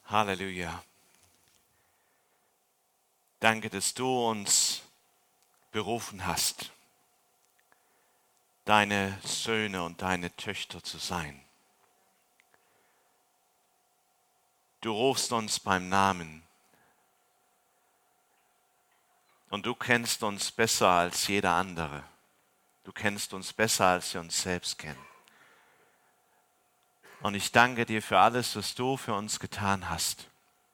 Halleluja. Danke, dass du uns berufen hast, deine Söhne und deine Töchter zu sein. Du rufst uns beim Namen und du kennst uns besser als jeder andere. Du kennst uns besser, als wir uns selbst kennen. Und ich danke dir für alles, was du für uns getan hast.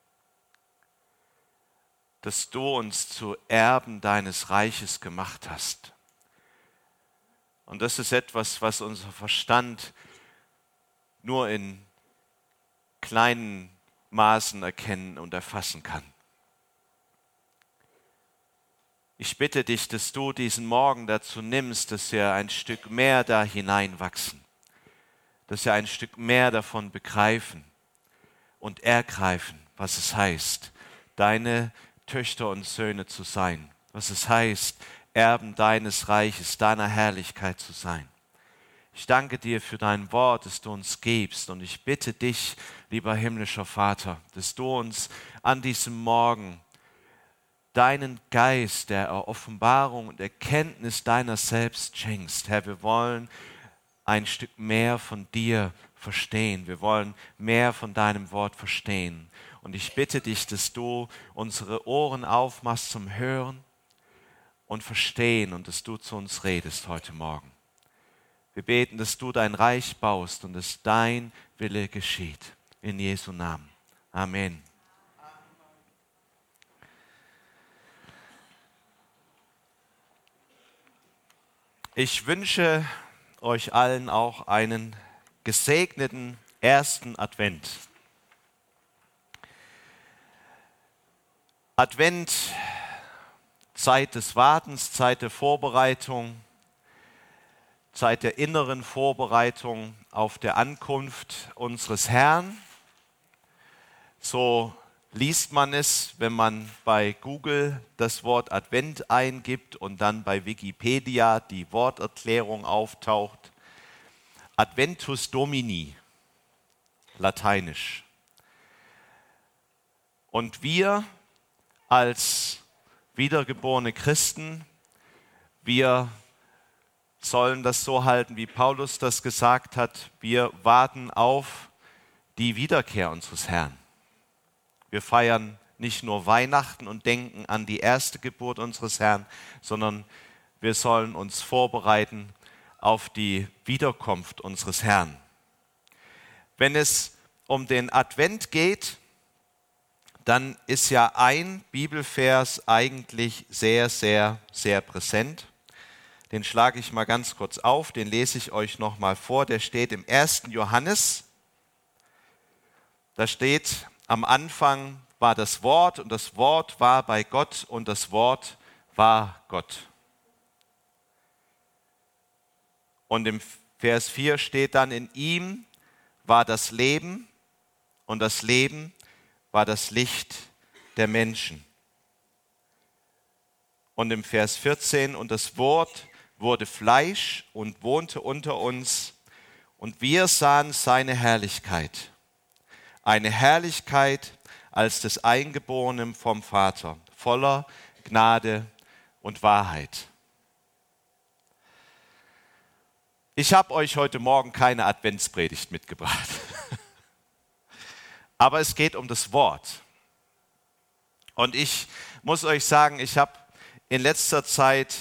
Dass du uns zu Erben deines Reiches gemacht hast. Und das ist etwas, was unser Verstand nur in kleinen Maßen erkennen und erfassen kann. Ich bitte dich, dass du diesen Morgen dazu nimmst, dass wir ein Stück mehr da hineinwachsen. Dass wir ein Stück mehr davon begreifen und ergreifen, was es heißt, deine Töchter und Söhne zu sein. Was es heißt, Erben deines Reiches, deiner Herrlichkeit zu sein. Ich danke dir für dein Wort, das du uns gibst. Und ich bitte dich, lieber himmlischer Vater, dass du uns an diesem Morgen deinen Geist der Offenbarung und Erkenntnis deiner selbst schenkst. Herr, wir wollen ein Stück mehr von dir verstehen. Wir wollen mehr von deinem Wort verstehen. Und ich bitte dich, dass du unsere Ohren aufmachst zum Hören und Verstehen und dass du zu uns redest heute Morgen. Wir beten, dass du dein Reich baust und dass dein Wille geschieht. In Jesu Namen. Amen. Ich wünsche euch allen auch einen gesegneten ersten Advent. Advent, Zeit des Wartens, Zeit der Vorbereitung, Zeit der inneren Vorbereitung auf der Ankunft unseres Herrn. So liest man es, wenn man bei Google das Wort Advent eingibt und dann bei Wikipedia die Worterklärung auftaucht. Adventus Domini, lateinisch. Und wir als wiedergeborene Christen, wir sollen das so halten, wie Paulus das gesagt hat. Wir warten auf die Wiederkehr unseres Herrn. Wir feiern nicht nur Weihnachten und denken an die erste Geburt unseres Herrn, sondern wir sollen uns vorbereiten auf die Wiederkunft unseres Herrn. Wenn es um den Advent geht, dann ist ja ein Bibelvers eigentlich sehr, sehr, sehr präsent. Den schlage ich mal ganz kurz auf, den lese ich euch nochmal vor. Der steht im 1. Johannes. Da steht, am Anfang war das Wort und das Wort war bei Gott und das Wort war Gott. Und im Vers 4 steht dann, in ihm war das Leben und das Leben war das Licht der Menschen. Und im Vers 14, und das Wort wurde Fleisch und wohnte unter uns, und wir sahen seine Herrlichkeit. Eine Herrlichkeit als des Eingeborenen vom Vater, voller Gnade und Wahrheit. Ich habe euch heute Morgen keine Adventspredigt mitgebracht. Aber es geht um das Wort. Und ich muss euch sagen, ich habe in letzter Zeit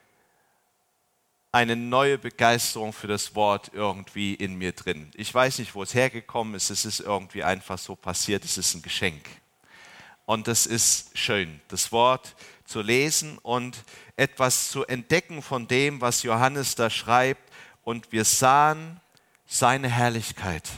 eine neue Begeisterung für das Wort irgendwie in mir drin. Ich weiß nicht, wo es hergekommen ist. Es ist irgendwie einfach so passiert. Es ist ein Geschenk. Und das ist schön, das Wort zu lesen und etwas zu entdecken von dem, was Johannes da schreibt. Und wir sahen seine Herrlichkeit.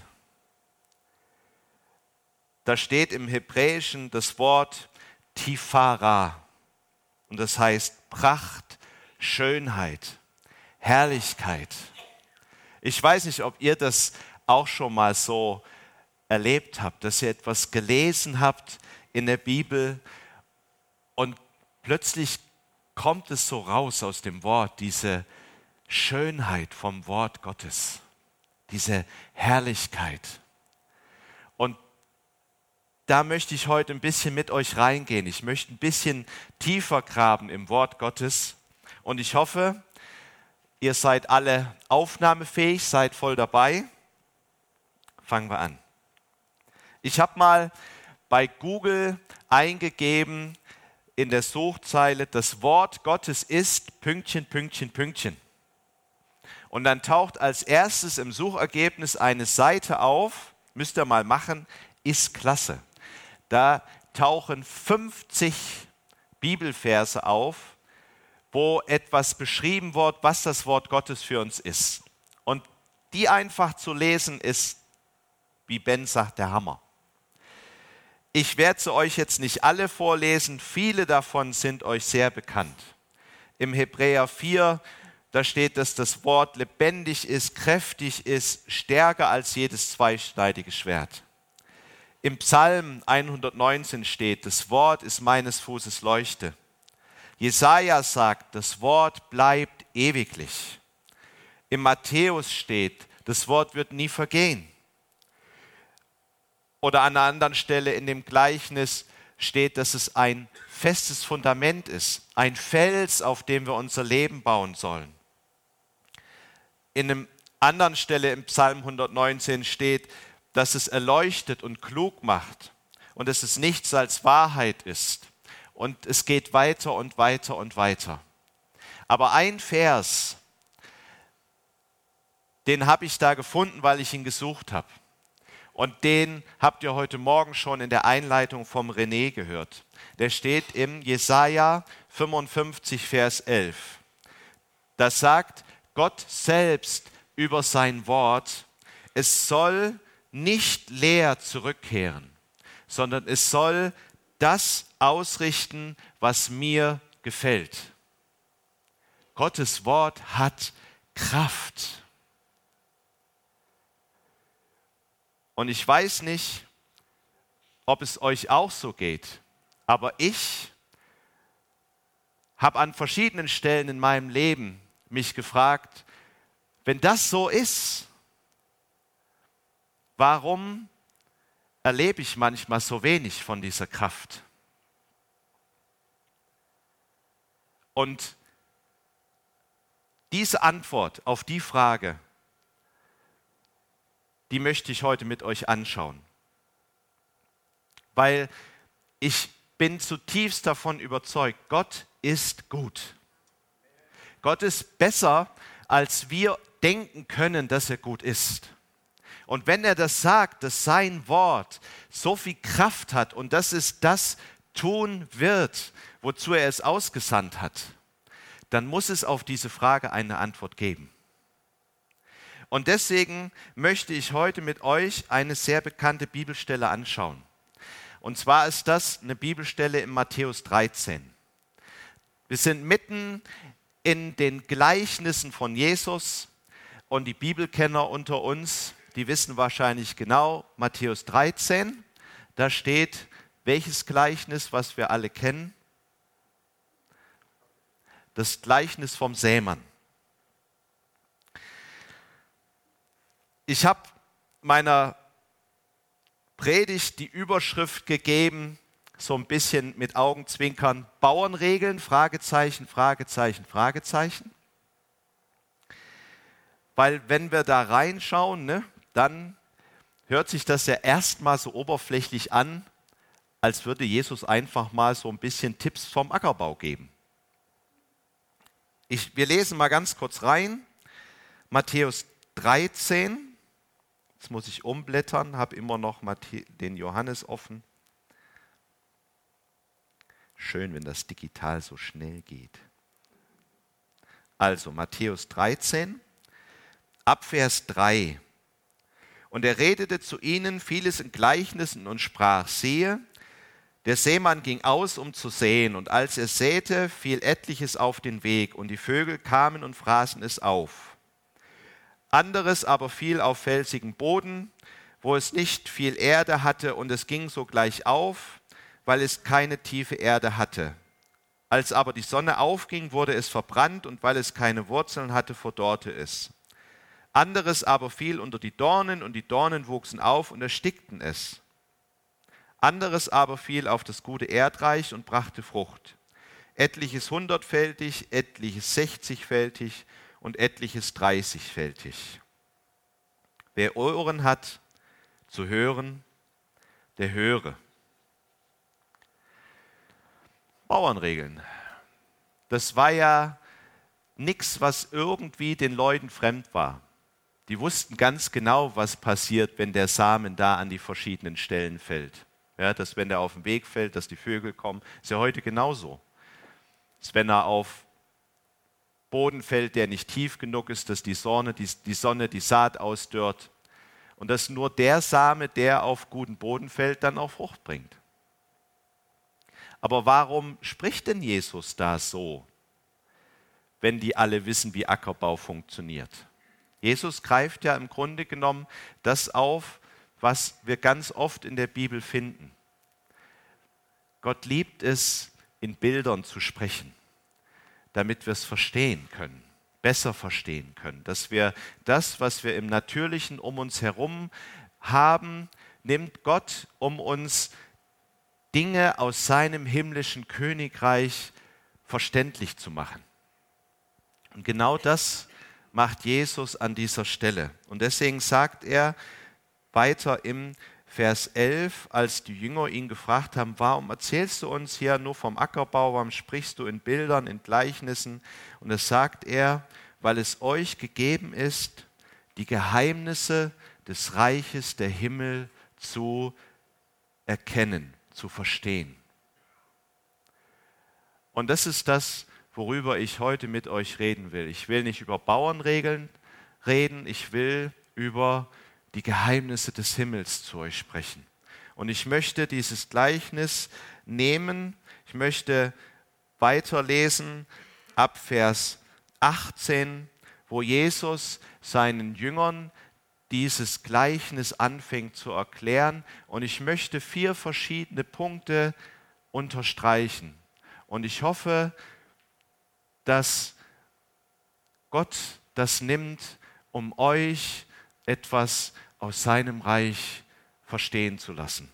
Da steht im Hebräischen das Wort Tifara. Und das heißt Pracht, Schönheit, Herrlichkeit. Ich weiß nicht, ob ihr das auch schon mal so erlebt habt, dass ihr etwas gelesen habt in der Bibel und plötzlich kommt es so raus aus dem Wort, diese Schönheit vom Wort Gottes, diese Herrlichkeit. Und da möchte ich heute ein bisschen mit euch reingehen. Ich möchte ein bisschen tiefer graben im Wort Gottes. Und ich hoffe, ihr seid alle aufnahmefähig, seid voll dabei. Fangen wir an. Ich habe mal bei Google eingegeben in der Suchzeile, das Wort Gottes ist Pünktchen, Pünktchen, Pünktchen. Und dann taucht als erstes im Suchergebnis eine Seite auf, müsst ihr mal machen, ist klasse. Da tauchen 50 Bibelverse auf, wo etwas beschrieben wird, was das Wort Gottes für uns ist. Und die einfach zu lesen ist, wie Ben sagt, der Hammer. Ich werde sie euch jetzt nicht alle vorlesen, viele davon sind euch sehr bekannt. Im Hebräer 4, da steht, dass das Wort lebendig ist, kräftig ist, stärker als jedes zweischneidige Schwert. Im Psalm 119 steht, das Wort ist meines Fußes Leuchte. Jesaja sagt, das Wort bleibt ewiglich. Im Matthäus steht, das Wort wird nie vergehen. Oder an einer anderen Stelle in dem Gleichnis steht, dass es ein festes Fundament ist, ein Fels, auf dem wir unser Leben bauen sollen. In einer anderen Stelle im Psalm 119 steht, dass es erleuchtet und klug macht und dass es nichts als Wahrheit ist. Und es geht weiter und weiter und weiter. Aber ein Vers, den habe ich da gefunden, weil ich ihn gesucht habe. Und den habt ihr heute Morgen schon in der Einleitung vom René gehört. Der steht im Jesaja 55, Vers 11. Das sagt Gott selbst über sein Wort, es soll nicht leer zurückkehren, sondern es soll das ausrichten, was mir gefällt. Gottes Wort hat Kraft. Und ich weiß nicht, ob es euch auch so geht, aber ich habe an verschiedenen Stellen in meinem Leben mich gefragt, wenn das so ist, warum erlebe ich manchmal so wenig von dieser Kraft? Und diese Antwort auf die Frage, die möchte ich heute mit euch anschauen. Weil ich bin zutiefst davon überzeugt, Gott ist gut. Gott ist besser, als wir denken können, dass er gut ist. Und wenn er das sagt, dass sein Wort so viel Kraft hat und dass es das tun wird, wozu er es ausgesandt hat, dann muss es auf diese Frage eine Antwort geben. Und deswegen möchte ich heute mit euch eine sehr bekannte Bibelstelle anschauen. Und zwar ist das eine Bibelstelle in Matthäus 13. Wir sind mitten in den Gleichnissen von Jesus und die Bibelkenner unter uns, die wissen wahrscheinlich genau, Matthäus 13, da steht, welches Gleichnis, was wir alle kennen? Das Gleichnis vom Sämann. Ich habe meiner Predigt die Überschrift gegeben, so ein bisschen mit Augenzwinkern, Bauernregeln, Fragezeichen, Fragezeichen, Fragezeichen. Weil wenn wir da reinschauen, ne, dann hört sich das ja erstmal so oberflächlich an, als würde Jesus einfach mal so ein bisschen Tipps vom Ackerbau geben. Wir lesen mal ganz kurz rein, Matthäus 13. Jetzt muss ich umblättern, habe immer noch den Johannes offen. Schön, wenn das digital so schnell geht. Also Matthäus 13, ab Vers 3. Und er redete zu ihnen vieles in Gleichnissen und sprach, siehe, der Sämann ging aus, um zu säen, und als er säte, fiel etliches auf den Weg, und die Vögel kamen und fraßen es auf. Anderes aber fiel auf felsigen Boden, wo es nicht viel Erde hatte, und es ging sogleich auf, weil es keine tiefe Erde hatte. Als aber die Sonne aufging, wurde es verbrannt, und weil es keine Wurzeln hatte, verdorrte es. Anderes aber fiel unter die Dornen, und die Dornen wuchsen auf und erstickten es. Anderes aber fiel auf das gute Erdreich und brachte Frucht. Etliches 100-fältig, etliches 60-fältig und etliches 30-fältig. Wer Ohren hat, zu hören, der höre. Bauernregeln. Das war ja nichts, was irgendwie den Leuten fremd war. Die wussten ganz genau, was passiert, wenn der Samen da an die verschiedenen Stellen fällt. Ja, dass wenn der auf den Weg fällt, dass die Vögel kommen. Ist ja heute genauso. Dass wenn er auf Boden fällt, der nicht tief genug ist, dass die Sonne die Saat ausdörrt. Und dass nur der Same, der auf guten Boden fällt, dann auch Frucht bringt. Aber warum spricht denn Jesus da so, wenn die alle wissen, wie Ackerbau funktioniert? Jesus greift ja im Grunde genommen das auf, was wir ganz oft in der Bibel finden. Gott liebt es, in Bildern zu sprechen, damit wir es verstehen können, besser verstehen können. Dass wir das, was wir im Natürlichen um uns herum haben, nimmt Gott, um uns Dinge aus seinem himmlischen Königreich verständlich zu machen. Und genau das macht Jesus an dieser Stelle. Und deswegen sagt er weiter im Vers 11, als die Jünger ihn gefragt haben, warum erzählst du uns hier nur vom Ackerbau, warum sprichst du in Bildern, in Gleichnissen? Und das sagt er, weil es euch gegeben ist, die Geheimnisse des Reiches der Himmel zu erkennen, zu verstehen. Und das ist das, worüber ich heute mit euch reden will. Ich will nicht über Bauernregeln reden, ich will über die Geheimnisse des Himmels zu euch sprechen. Und ich möchte dieses Gleichnis nehmen, ich möchte weiterlesen ab Vers 18, wo Jesus seinen Jüngern dieses Gleichnis anfängt zu erklären. Und ich möchte 4 verschiedene Punkte unterstreichen. Und ich hoffe, dass Gott das nimmt, um euch etwas aus seinem Reich verstehen zu lassen.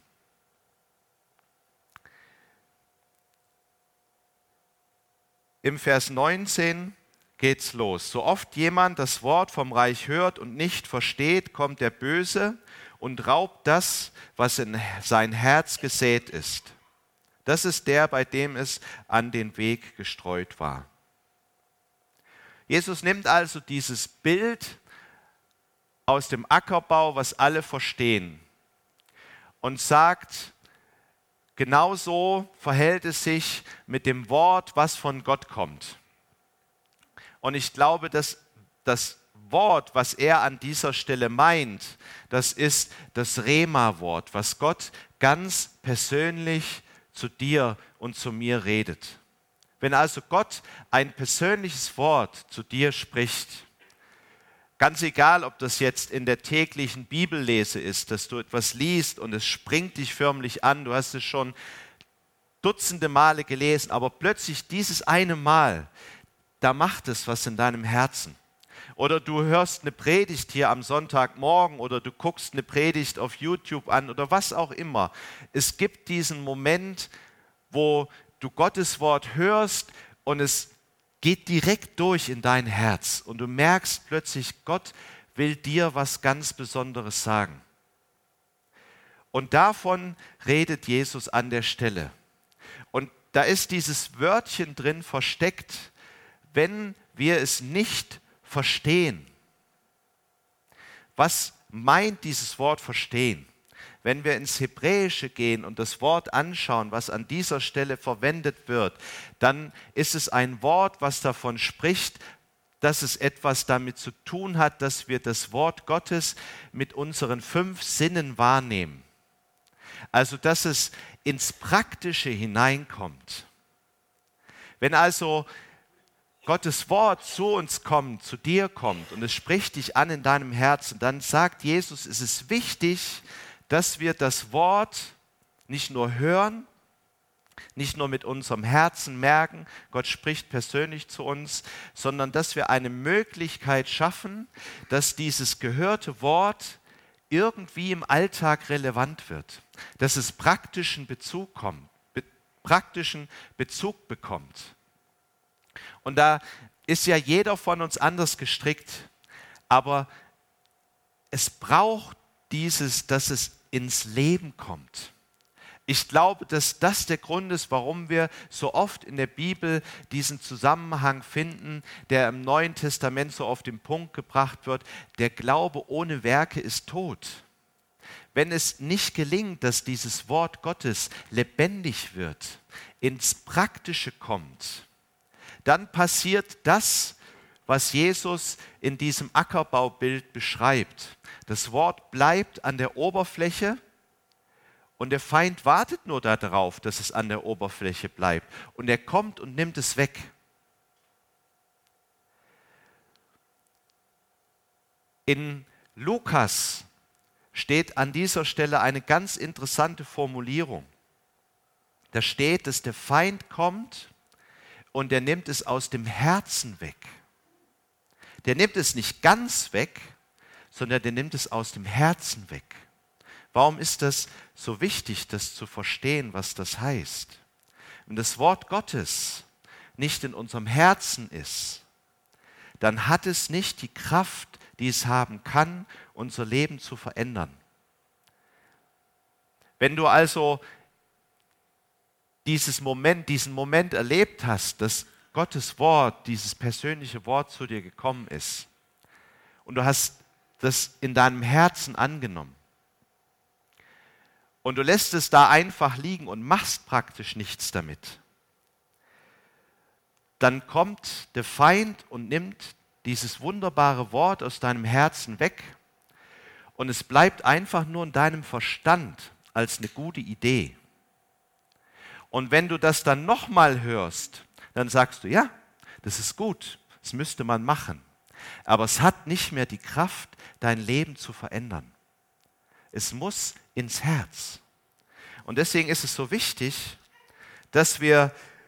Im Vers 19 geht's los. So oft jemand das Wort vom Reich hört und nicht versteht, kommt der Böse und raubt das, was in sein Herz gesät ist. Das ist der, bei dem es an den Weg gestreut war. Jesus nimmt also dieses Bild aus dem Ackerbau, was alle verstehen, und sagt, genauso verhält es sich mit dem Wort, was von Gott kommt. Und ich glaube, dass das Wort, was er an dieser Stelle meint, das ist das Rema-Wort, was Gott ganz persönlich zu dir und zu mir redet. Wenn also Gott ein persönliches Wort zu dir spricht, ganz egal, ob das jetzt in der täglichen Bibellese ist, dass du etwas liest und es springt dich förmlich an, du hast es schon dutzende Male gelesen, aber plötzlich dieses eine Mal, da macht es was in deinem Herzen. Oder du hörst eine Predigt hier am Sonntagmorgen oder du guckst eine Predigt auf YouTube an oder was auch immer. Es gibt diesen Moment, wo du Gottes Wort hörst und es geht direkt durch in dein Herz und du merkst plötzlich, Gott will dir was ganz Besonderes sagen. Und davon redet Jesus an der Stelle. Und da ist dieses Wörtchen drin versteckt, wenn wir es nicht verstehen. Was meint dieses Wort verstehen? Wenn wir ins Hebräische gehen und das Wort anschauen, was an dieser Stelle verwendet wird, dann ist es ein Wort, was davon spricht, dass es etwas damit zu tun hat, dass wir das Wort Gottes mit unseren 5 Sinnen wahrnehmen. Also, dass es ins Praktische hineinkommt. Wenn also Gottes Wort zu uns kommt, zu dir kommt und es spricht dich an in deinem Herzen, dann sagt Jesus, es ist wichtig, dass wir das Wort nicht nur hören, nicht nur mit unserem Herzen merken, Gott spricht persönlich zu uns, sondern dass wir eine Möglichkeit schaffen, dass dieses gehörte Wort irgendwie im Alltag relevant wird. dass es praktischen Bezug bekommt. Und da ist ja jeder von uns anders gestrickt, aber es braucht dieses, dass es ins Leben kommt. Ich glaube, dass das der Grund ist, warum wir so oft in der Bibel diesen Zusammenhang finden, der im Neuen Testament so auf den Punkt gebracht wird: Der Glaube ohne Werke ist tot. Wenn es nicht gelingt, dass dieses Wort Gottes lebendig wird, ins Praktische kommt, dann passiert das, was Jesus in diesem Ackerbaubild beschreibt. Das Wort bleibt an der Oberfläche und der Feind wartet nur darauf, dass es an der Oberfläche bleibt. Und er kommt und nimmt es weg. In Lukas steht an dieser Stelle eine ganz interessante Formulierung. Da steht, dass der Feind kommt und er nimmt es aus dem Herzen weg. Der nimmt es nicht ganz weg, sondern der nimmt es aus dem Herzen weg. Warum ist das so wichtig, das zu verstehen, was das heißt? Wenn das Wort Gottes nicht in unserem Herzen ist, dann hat es nicht die Kraft, die es haben kann, unser Leben zu verändern. Wenn du also diesen Moment erlebt hast, dass Gottes Wort, dieses persönliche Wort zu dir gekommen ist und du hast das in deinem Herzen angenommen und du lässt es da einfach liegen und machst praktisch nichts damit, dann kommt der Feind und nimmt dieses wunderbare Wort aus deinem Herzen weg und es bleibt einfach nur in deinem Verstand als eine gute Idee. Und wenn du das dann nochmal hörst, dann sagst du, ja, das ist gut, das müsste man machen. Aber es hat nicht mehr die Kraft, dein Leben zu verändern. Es muss ins Herz. Und deswegen ist es so wichtig, dass wir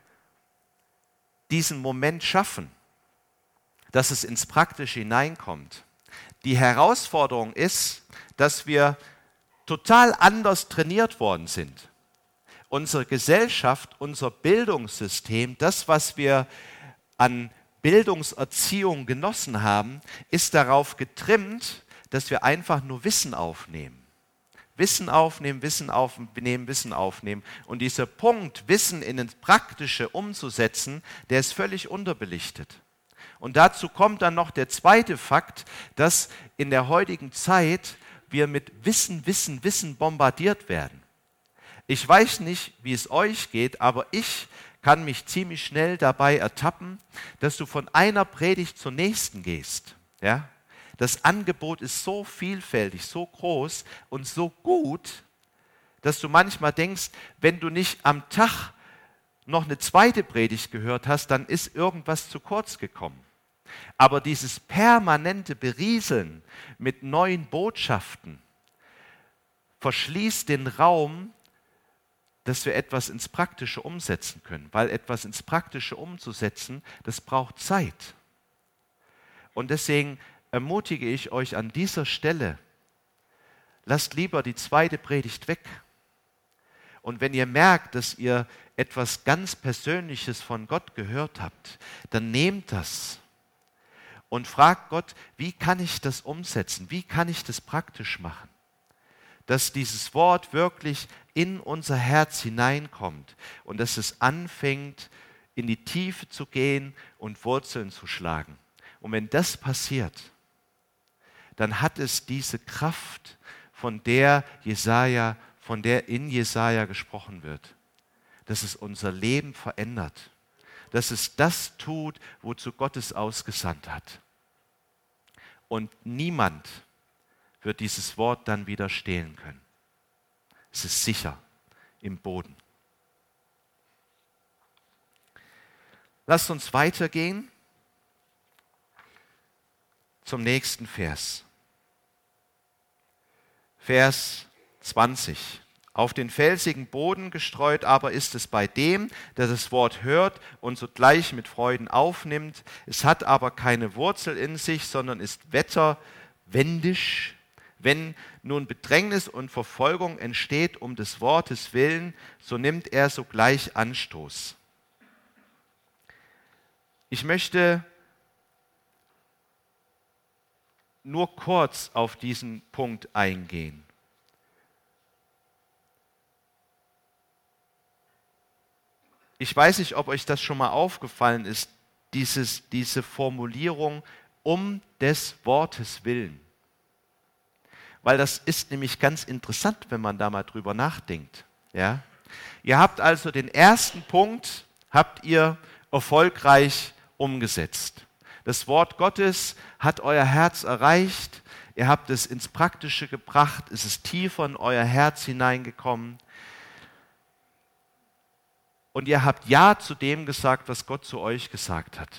diesen Moment schaffen, dass es ins Praktische hineinkommt. Die Herausforderung ist, dass wir total anders trainiert worden sind. Unsere Gesellschaft, unser Bildungssystem, das, was wir an Bildungserziehung genossen haben, ist darauf getrimmt, dass wir einfach nur Wissen aufnehmen. Wissen aufnehmen, Wissen aufnehmen, Wissen aufnehmen. Und dieser Punkt, Wissen in ins Praktische umzusetzen, der ist völlig unterbelichtet. Und dazu kommt dann noch der zweite Fakt, dass in der heutigen Zeit wir mit Wissen bombardiert werden. Ich weiß nicht, wie es euch geht, aber ich kann mich ziemlich schnell dabei ertappen, dass du von einer Predigt zur nächsten gehst. Ja? Das Angebot ist so vielfältig, so groß und so gut, dass du manchmal denkst, wenn du nicht am Tag noch eine zweite Predigt gehört hast, dann ist irgendwas zu kurz gekommen. Aber dieses permanente Berieseln mit neuen Botschaften verschließt den Raum, dass wir etwas ins Praktische umsetzen können. Weil etwas ins Praktische umzusetzen, das braucht Zeit. Und deswegen ermutige ich euch an dieser Stelle, lasst lieber die zweite Predigt weg. Und wenn ihr merkt, dass ihr etwas ganz Persönliches von Gott gehört habt, dann nehmt das und fragt Gott, wie kann ich das umsetzen? Wie kann ich das praktisch machen? Dass dieses Wort wirklich in unser Herz hineinkommt und dass es anfängt, in die Tiefe zu gehen und Wurzeln zu schlagen. Und wenn das passiert, dann hat es diese Kraft, von der in Jesaja gesprochen wird, dass es unser Leben verändert, dass es das tut, wozu Gott es ausgesandt hat. Und niemand wird dieses Wort dann wieder stehlen können. Es ist sicher im Boden. Lasst uns weitergehen zum nächsten Vers. Vers 20. Auf den felsigen Boden gestreut aber ist es bei dem, der das Wort hört und sogleich mit Freuden aufnimmt. Es hat aber keine Wurzel in sich, sondern ist wetterwendisch, Wenn nun Bedrängnis und Verfolgung entsteht um des Wortes willen, so nimmt er sogleich Anstoß. Ich möchte nur kurz auf diesen Punkt eingehen. Ich weiß nicht, ob euch das schon mal aufgefallen ist, diese Formulierung um des Wortes willen. Weil das ist nämlich ganz interessant, wenn man da mal drüber nachdenkt. Ja? Ihr habt also den ersten Punkt, habt ihr erfolgreich umgesetzt. Das Wort Gottes hat euer Herz erreicht, ihr habt es ins Praktische gebracht, es ist tiefer in euer Herz hineingekommen. Und ihr habt Ja zu dem gesagt, was Gott zu euch gesagt hat.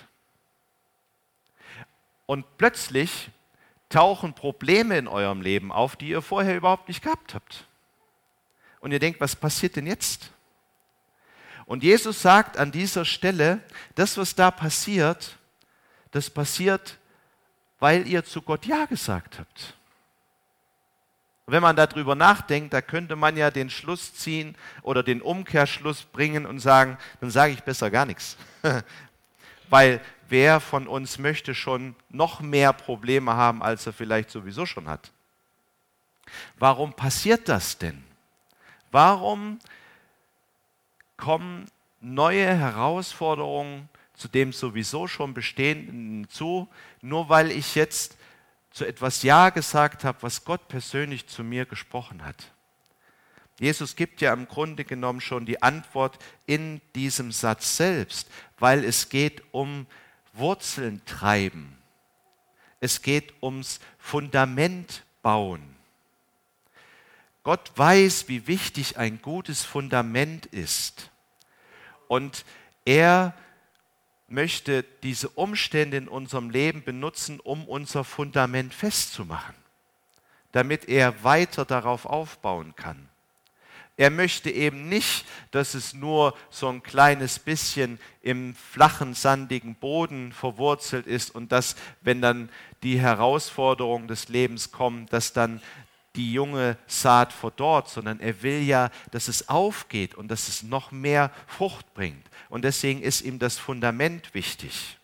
Und plötzlich tauchen Probleme in eurem Leben auf, die ihr vorher überhaupt nicht gehabt habt. Und ihr denkt, was passiert denn jetzt? Und Jesus sagt an dieser Stelle, das, was da passiert, das passiert, weil ihr zu Gott Ja gesagt habt. Wenn man darüber nachdenkt, da könnte man ja den Schluss ziehen oder den Umkehrschluss bringen und sagen, dann sage ich besser gar nichts. Weil wer von uns möchte schon noch mehr Probleme haben, als er vielleicht sowieso schon hat? Warum passiert das denn? Warum kommen neue Herausforderungen zu dem sowieso schon Bestehenden hinzu, nur weil ich jetzt zu etwas Ja gesagt habe, was Gott persönlich zu mir gesprochen hat? Jesus gibt ja im Grunde genommen schon die Antwort in diesem Satz selbst, weil es geht um Wurzeln treiben. Es geht ums Fundament bauen. Gott weiß, wie wichtig ein gutes Fundament ist. Und er möchte diese Umstände in unserem Leben benutzen, um unser Fundament festzumachen, damit er weiter darauf aufbauen kann. Er möchte eben nicht, dass es nur so ein kleines bisschen im flachen, sandigen Boden verwurzelt ist und dass, wenn dann die Herausforderungen des Lebens kommen, dass dann die junge Saat verdorrt, sondern er will ja, dass es aufgeht und dass es noch mehr Frucht bringt. Und deswegen ist ihm das Fundament wichtig.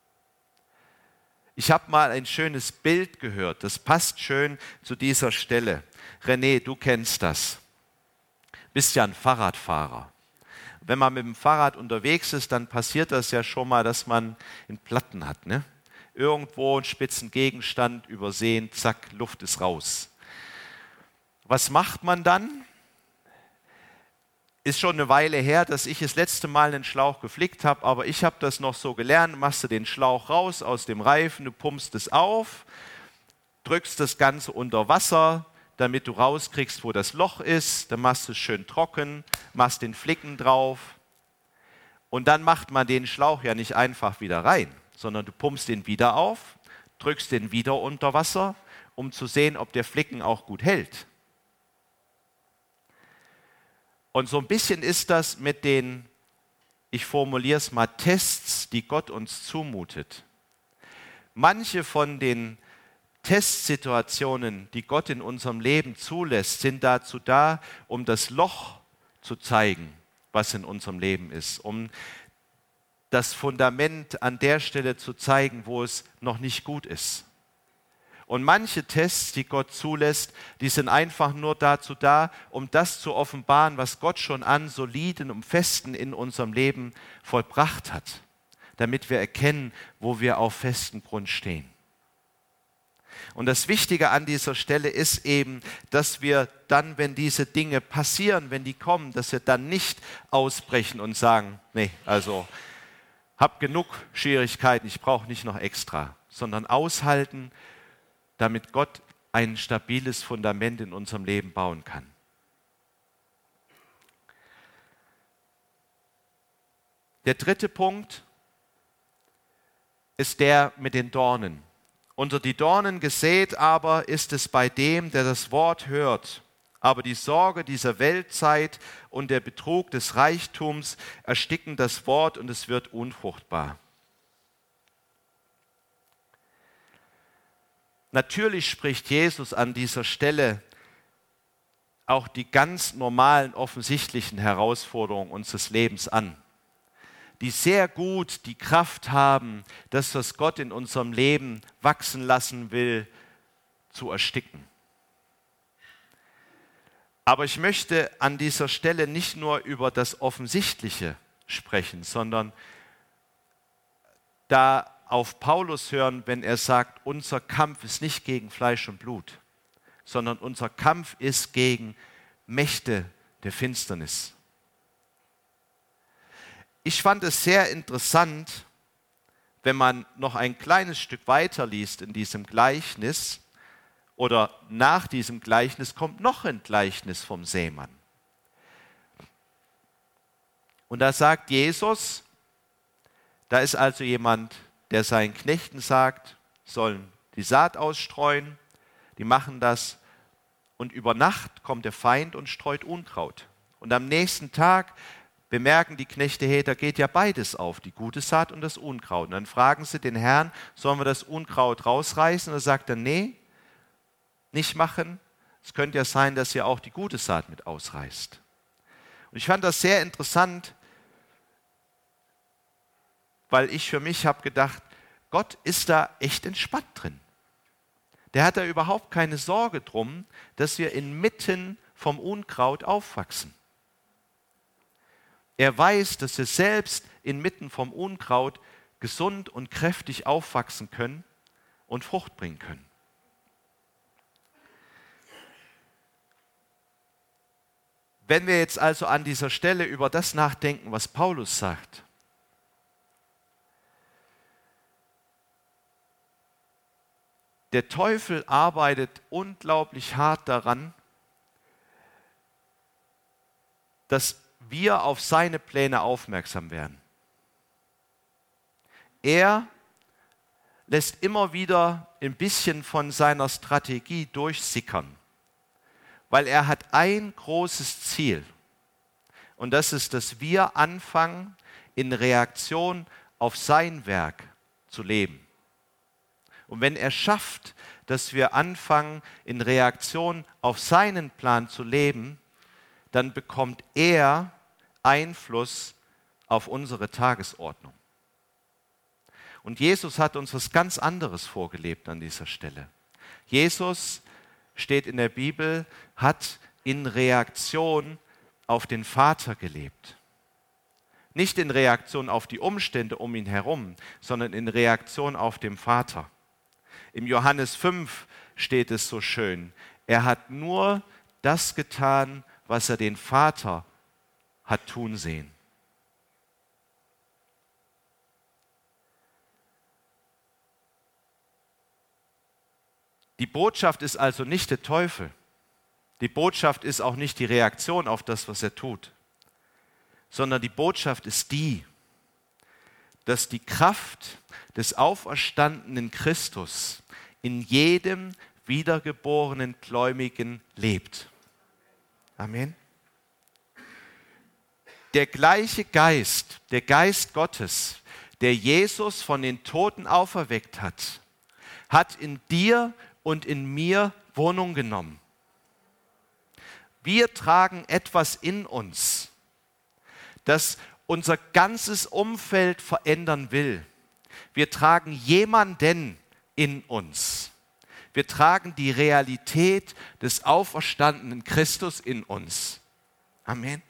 Ich habe mal ein schönes Bild gehört, das passt schön zu dieser Stelle. René, du kennst das. Bist ja ein Fahrradfahrer. Wenn man mit dem Fahrrad unterwegs ist, dann passiert das ja schon mal, dass man einen Platten hat. Ne? Irgendwo einen spitzen Gegenstand übersehen, zack, Luft ist raus. Was macht man dann? Ist schon eine Weile her, dass ich das letzte Mal einen Schlauch geflickt habe, aber ich habe das noch so gelernt. Machst du den Schlauch raus aus dem Reifen, du pumpst es auf, drückst das Ganze unter Wasser, damit du rauskriegst, wo das Loch ist. Dann machst du es schön trocken, machst den Flicken drauf. Und dann macht man den Schlauch ja nicht einfach wieder rein, sondern du pumpst den wieder auf, drückst den wieder unter Wasser, um zu sehen, ob der Flicken auch gut hält. Und so ein bisschen ist das mit den, ich formuliere es mal, Tests, die Gott uns zumutet. Manche von den Testsituationen, die Gott in unserem Leben zulässt, sind dazu da, um das Loch zu zeigen, was in unserem Leben ist, um das Fundament an der Stelle zu zeigen, wo es noch nicht gut ist. Und manche Tests, die Gott zulässt, die sind einfach nur dazu da, um das zu offenbaren, was Gott schon an soliden und festen in unserem Leben vollbracht hat, damit wir erkennen, wo wir auf festem Grund stehen. Und das Wichtige an dieser Stelle ist eben, dass wir dann, wenn diese Dinge passieren, wenn die kommen, dass wir dann nicht ausbrechen und sagen, nee, also hab genug Schwierigkeiten, ich brauche nicht noch extra, sondern aushalten, damit Gott ein stabiles Fundament in unserem Leben bauen kann. Der dritte Punkt ist der mit den Dornen. Unter die Dornen gesät aber ist es bei dem, der das Wort hört. Aber die Sorge dieser Weltzeit und der Betrug des Reichtums ersticken das Wort und es wird unfruchtbar. Natürlich spricht Jesus an dieser Stelle auch die ganz normalen, offensichtlichen Herausforderungen unseres Lebens an, die sehr gut die Kraft haben, das, was Gott in unserem Leben wachsen lassen will, zu ersticken. Aber ich möchte an dieser Stelle nicht nur über das Offensichtliche sprechen, sondern da auf Paulus hören, wenn er sagt, unser Kampf ist nicht gegen Fleisch und Blut, sondern unser Kampf ist gegen Mächte der Finsternis. Ich fand es sehr interessant, wenn man noch ein kleines Stück weiter liest in diesem Gleichnis, oder nach diesem Gleichnis kommt noch ein Gleichnis vom Sämann. Und da sagt Jesus, da ist also jemand, der seinen Knechten sagt, sollen die Saat ausstreuen, die machen das und über Nacht kommt der Feind und streut Unkraut. Und am nächsten Tag bemerken die Knechte, hey, da geht ja beides auf, die gute Saat und das Unkraut. Und dann fragen sie den Herrn, sollen wir das Unkraut rausreißen? Und er sagt dann, nee, nicht machen. Es könnte ja sein, dass ihr auch die gute Saat mit ausreißt. Und ich fand das sehr interessant, weil ich für mich habe gedacht, Gott ist da echt entspannt drin. Der hat da überhaupt keine Sorge drum, dass wir inmitten vom Unkraut aufwachsen. Er weiß, dass wir selbst inmitten vom Unkraut gesund und kräftig aufwachsen können und Frucht bringen können. Wenn wir jetzt also an dieser Stelle über das nachdenken, was Paulus sagt, der Teufel arbeitet unglaublich hart daran, dass wir auf seine Pläne aufmerksam werden. Er lässt immer wieder ein bisschen von seiner Strategie durchsickern, weil er hat ein großes Ziel. Und das ist, dass wir anfangen, in Reaktion auf sein Werk zu leben. Und wenn er schafft, dass wir anfangen, in Reaktion auf seinen Plan zu leben, dann bekommt er Einfluss auf unsere Tagesordnung. Und Jesus hat uns was ganz anderes vorgelebt an dieser Stelle. Jesus, steht in der Bibel, hat in Reaktion auf den Vater gelebt. Nicht in Reaktion auf die Umstände um ihn herum, sondern in Reaktion auf den Vater. Im Johannes 5 steht es so schön, er hat nur das getan, was er den Vater hat tun sehen. Die Botschaft ist also nicht der Teufel. Die Botschaft ist auch nicht die Reaktion auf das, was er tut, sondern die Botschaft ist die, dass die Kraft des auferstandenen Christus in jedem wiedergeborenen Gläubigen lebt. Amen. Der gleiche Geist, der Geist Gottes, der Jesus von den Toten auferweckt hat, hat in dir und in mir Wohnung genommen. Wir tragen etwas in uns, das unser ganzes Umfeld verändern will. Wir tragen jemanden in uns. Wir tragen die Realität des auferstandenen Christus in uns. Amen.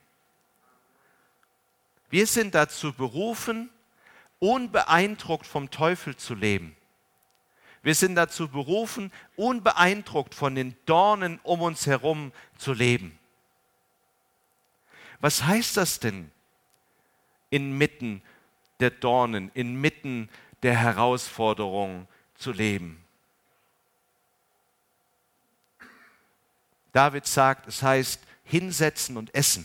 Wir sind dazu berufen, unbeeindruckt vom Teufel zu leben. Wir sind dazu berufen, unbeeindruckt von den Dornen um uns herum zu leben. Was heißt das denn, inmitten der Dornen, inmitten der Herausforderungen zu leben? David sagt, es heißt hinsetzen und essen.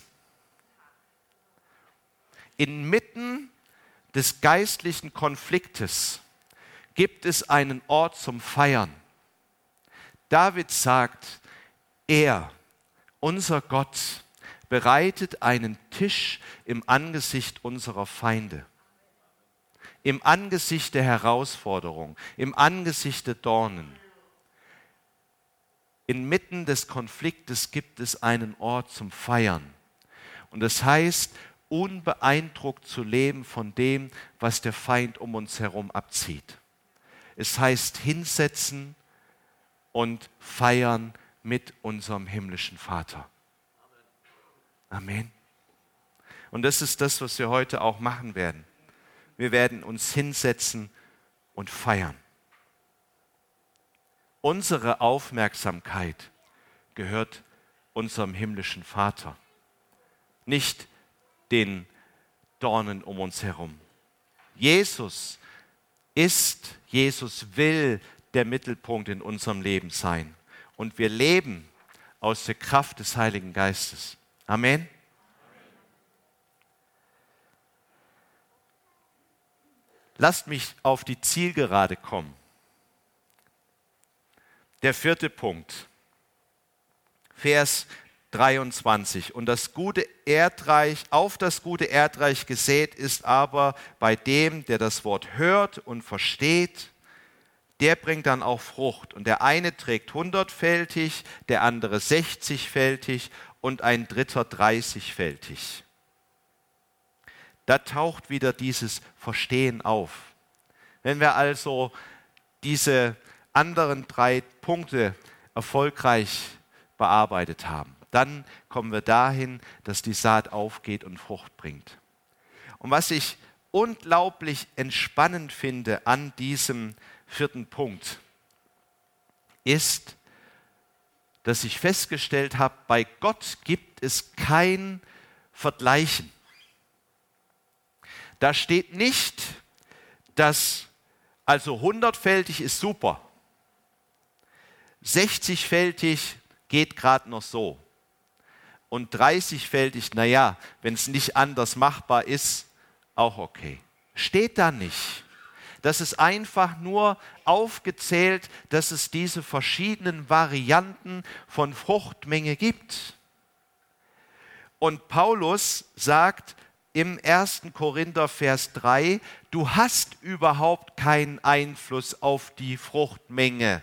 Inmitten des geistlichen Konfliktes gibt es einen Ort zum Feiern. David sagt, er, unser Gott, bereitet einen Tisch im Angesicht unserer Feinde, im Angesicht der Herausforderung, im Angesicht der Dornen. Inmitten des Konfliktes gibt es einen Ort zum Feiern. Und das heißt, unbeeindruckt zu leben von dem, was der Feind um uns herum abzieht. Es heißt hinsetzen und feiern mit unserem himmlischen Vater. Amen. Und das ist das, was wir heute auch machen werden. Wir werden uns hinsetzen und feiern. Unsere Aufmerksamkeit gehört unserem himmlischen Vater, nicht den Dornen um uns herum. Jesus will der Mittelpunkt in unserem Leben sein. Und wir leben aus der Kraft des Heiligen Geistes. Amen. Lasst mich auf die Zielgerade kommen. Der 4. Punkt, Vers 23. Und das gute Erdreich, auf das gute Erdreich gesät ist aber bei dem, der das Wort hört und versteht, der bringt dann auch Frucht. Und der eine trägt 100-fältig, der andere 60-fältig und ein dritter 30-fältig. Da taucht wieder dieses Verstehen auf. Wenn wir also diese anderen 3 Punkte erfolgreich bearbeitet haben, dann kommen wir dahin, dass die Saat aufgeht und Frucht bringt. Und was ich unglaublich entspannend finde an diesem 4. Punkt, ist, dass ich festgestellt habe, bei Gott gibt es kein Vergleichen. Da steht nicht, dass also 100-fältig ist super, 60-fältig geht gerade noch so und 30-fältig, naja, wenn es nicht anders machbar ist, auch okay. Steht da nicht. Das ist einfach nur aufgezählt, dass es diese verschiedenen Varianten von Fruchtmenge gibt. Und Paulus sagt im 1. Korinther Vers 3, du hast überhaupt keinen Einfluss auf die Fruchtmenge.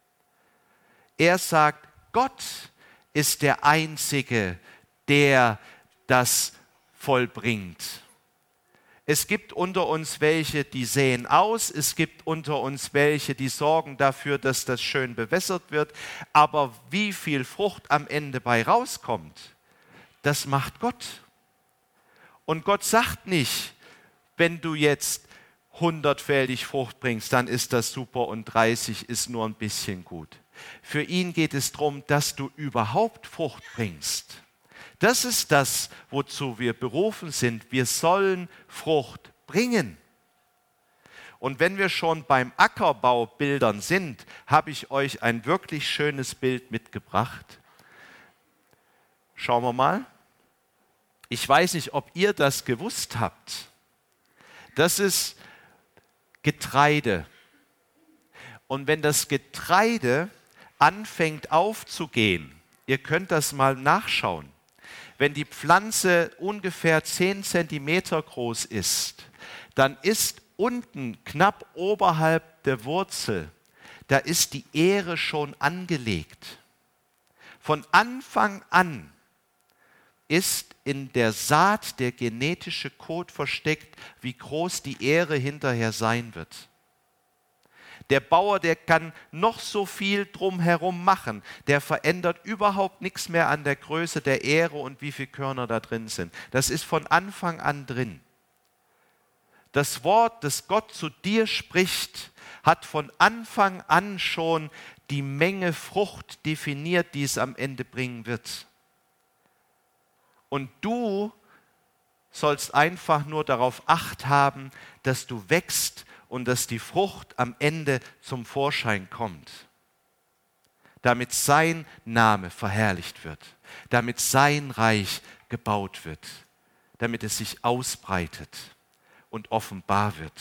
Er sagt, Gott ist der Einzige, der das vollbringt. Es gibt unter uns welche, die säen aus, es gibt unter uns welche, die sorgen dafür, dass das schön bewässert wird, aber wie viel Frucht am Ende bei rauskommt, das macht Gott. Und Gott sagt nicht, wenn du jetzt 100-fältig Frucht bringst, dann ist das super und 30 ist nur ein bisschen gut. Für ihn geht es darum, dass du überhaupt Frucht bringst. Das ist das, wozu wir berufen sind. Wir sollen Frucht bringen. Und wenn wir schon beim Ackerbaubildern sind, habe ich euch ein wirklich schönes Bild mitgebracht. Schauen wir mal. Ich weiß nicht, ob ihr das gewusst habt. Das ist Getreide. Und wenn das Getreide anfängt aufzugehen, ihr könnt das mal nachschauen, wenn die Pflanze ungefähr 10 Zentimeter groß ist, dann ist unten knapp oberhalb der Wurzel, da ist die Ähre schon angelegt. Von Anfang an ist in der Saat der genetische Code versteckt, wie groß die Ähre hinterher sein wird. Der Bauer, der kann noch so viel drumherum machen, der verändert überhaupt nichts mehr an der Größe der Ähre und wie viele Körner da drin sind. Das ist von Anfang an drin. Das Wort, das Gott zu dir spricht, hat von Anfang an schon die Menge Frucht definiert, die es am Ende bringen wird. Und du sollst einfach nur darauf Acht haben, dass du wächst und dass die Frucht am Ende zum Vorschein kommt. Damit sein Name verherrlicht wird, damit sein Reich gebaut wird, damit es sich ausbreitet und offenbar wird.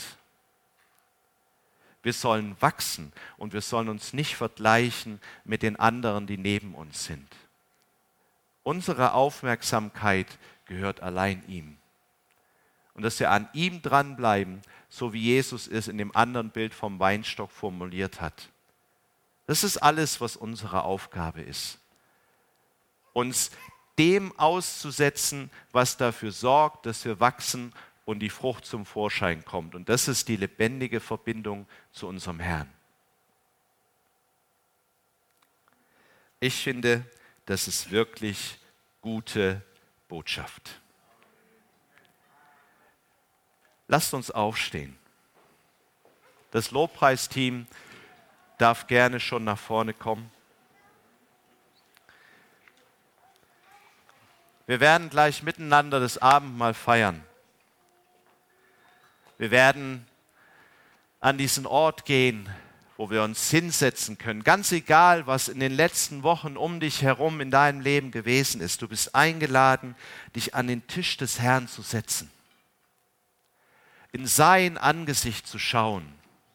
Wir sollen wachsen und wir sollen uns nicht vergleichen mit den anderen, die neben uns sind. Unsere Aufmerksamkeit gehört allein ihm. Und dass wir an ihm dranbleiben, so wie Jesus es in dem anderen Bild vom Weinstock formuliert hat. Das ist alles, was unsere Aufgabe ist. Uns dem auszusetzen, was dafür sorgt, dass wir wachsen und die Frucht zum Vorschein kommt. Und das ist die lebendige Verbindung zu unserem Herrn. Ich finde, das ist wirklich gute Botschaft. Lasst uns aufstehen. Das Lobpreisteam darf gerne schon nach vorne kommen. Wir werden gleich miteinander das Abendmahl feiern. Wir werden an diesen Ort gehen, wo wir uns hinsetzen können. Ganz egal, was in den letzten Wochen um dich herum in deinem Leben gewesen ist. Du bist eingeladen, dich an den Tisch des Herrn zu setzen. In sein Angesicht zu schauen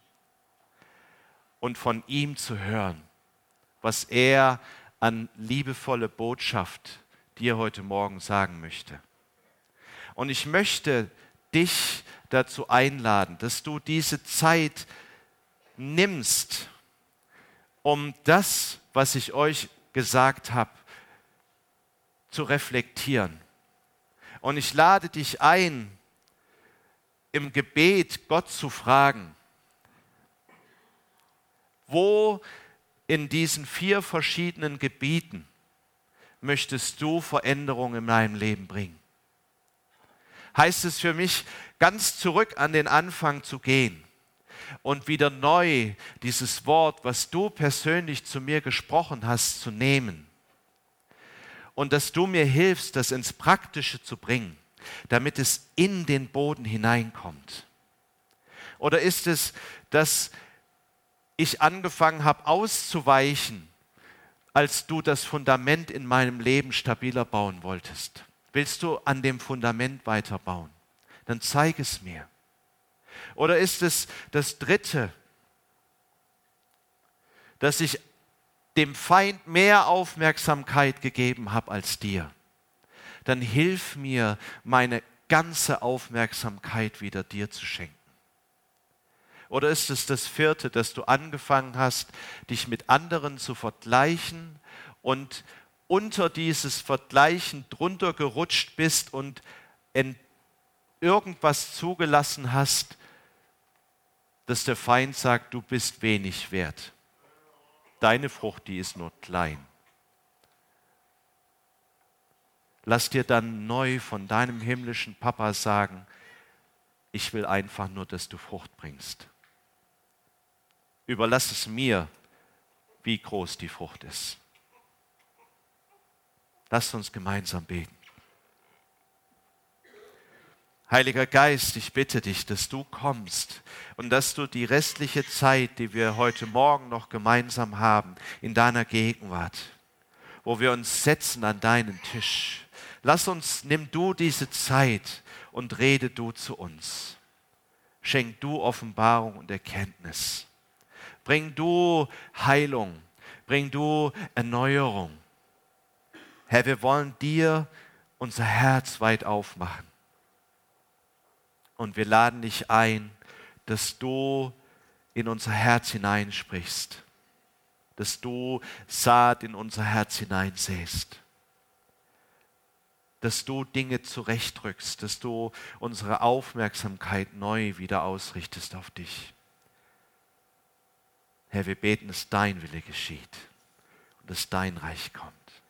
und von ihm zu hören, was er an liebevolle Botschaft dir heute Morgen sagen möchte. Und ich möchte dich dazu einladen, dass du diese Zeit nimmst, um das, was ich euch gesagt habe, zu reflektieren. Und ich lade dich ein, im Gebet Gott zu fragen, wo in diesen 4 verschiedenen Gebieten möchtest du Veränderung in deinem Leben bringen? Heißt es für mich, ganz zurück an den Anfang zu gehen und wieder neu dieses Wort, was du persönlich zu mir gesprochen hast, zu nehmen und dass du mir hilfst, das ins Praktische zu bringen, damit es in den Boden hineinkommt? Oder ist es, dass ich angefangen habe auszuweichen, als du das Fundament in meinem Leben stabiler bauen wolltest? Willst du an dem Fundament weiterbauen? Dann zeig es mir. Oder ist es das Dritte, dass ich dem Feind mehr Aufmerksamkeit gegeben habe als dir? Dann hilf mir, meine ganze Aufmerksamkeit wieder dir zu schenken. Oder ist es das Vierte, dass du angefangen hast, dich mit anderen zu vergleichen und unter dieses Vergleichen drunter gerutscht bist und irgendwas zugelassen hast, dass der Feind sagt, du bist wenig wert. Deine Frucht, die ist nur klein. Lass dir dann neu von deinem himmlischen Papa sagen, ich will einfach nur, dass du Frucht bringst. Überlass es mir, wie groß die Frucht ist. Lasst uns gemeinsam beten. Heiliger Geist, ich bitte dich, dass du kommst und dass du die restliche Zeit, die wir heute Morgen noch gemeinsam haben, in deiner Gegenwart, wo wir uns setzen an deinen Tisch. Nimm du diese Zeit und rede du zu uns. Schenk du Offenbarung und Erkenntnis. Bring du Heilung, bring du Erneuerung. Herr, wir wollen dir unser Herz weit aufmachen. Und wir laden dich ein, dass du in unser Herz hineinsprichst, dass du Saat in unser Herz hineinsäst, dass du Dinge zurechtrückst, dass du unsere Aufmerksamkeit neu wieder ausrichtest auf dich. Herr, wir beten, dass dein Wille geschieht und dass dein Reich kommt.